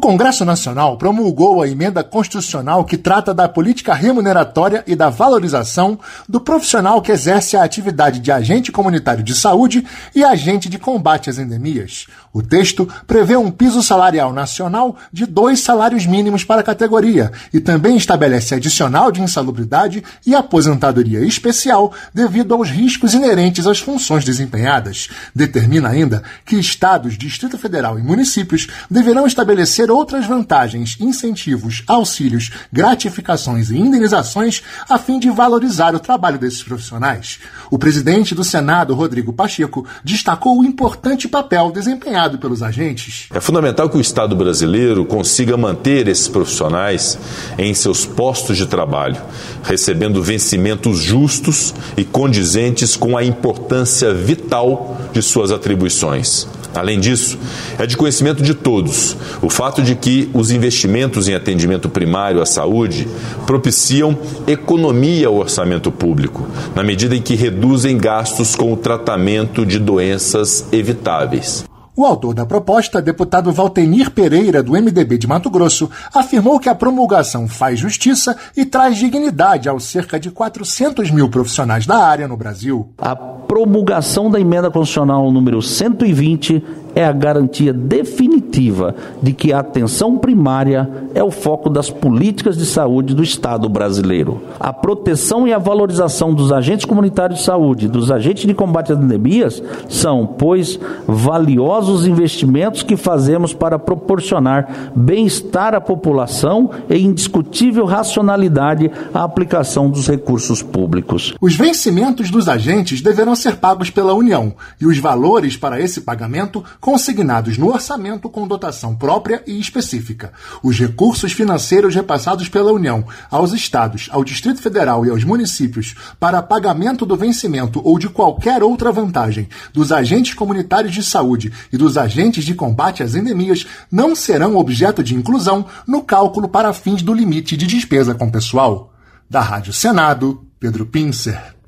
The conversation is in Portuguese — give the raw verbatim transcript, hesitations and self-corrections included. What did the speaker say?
Congresso Nacional promulgou a emenda constitucional que trata da política remuneratória e da valorização do profissional que exerce a atividade de agente comunitário de saúde e agente de combate às endemias. O texto prevê um piso salarial nacional de dois salários mínimos para a categoria e também estabelece adicional de insalubridade e aposentadoria especial devido aos riscos inerentes às funções desempenhadas. Determina ainda que estados, Distrito Federal e municípios deverão estabelecer outras vantagens, incentivos, auxílios, gratificações e indenizações a fim de valorizar o trabalho desses profissionais. O presidente do Senado, Rodrigo Pacheco, destacou o importante papel desempenhado pelos agentes. É fundamental que o Estado brasileiro consiga manter esses profissionais em seus postos de trabalho, recebendo vencimentos justos e condizentes com a importância vital de suas atribuições. Além disso, é de conhecimento de todos o fato de que os investimentos em atendimento primário à saúde propiciam economia ao orçamento público, na medida em que reduzem gastos com o tratamento de doenças evitáveis. O autor da proposta, deputado Valtenir Pereira, do M D B de Mato Grosso, afirmou que a promulgação faz justiça e traz dignidade aos cerca de quatrocentos mil profissionais da área no Brasil. A promulgação da emenda constitucional número cento e vinte é a garantia definitiva de que a atenção primária é o foco das políticas de saúde do Estado brasileiro. A proteção e a valorização dos agentes comunitários de saúde, dos agentes de combate às endemias, são, pois, valiosos investimentos que fazemos para proporcionar bem-estar à população e indiscutível racionalidade à aplicação dos recursos públicos. Os vencimentos dos agentes deverão ser pagos pela União e os valores para esse pagamento consignados no orçamento com dotação própria e específica. Os recursos financeiros repassados pela União aos estados, ao Distrito Federal e aos municípios para pagamento do vencimento ou de qualquer outra vantagem dos agentes comunitários de saúde e dos agentes de combate às endemias não serão objeto de inclusão no cálculo para fins do limite de despesa com pessoal. Da Rádio Senado, Pedro Pincer.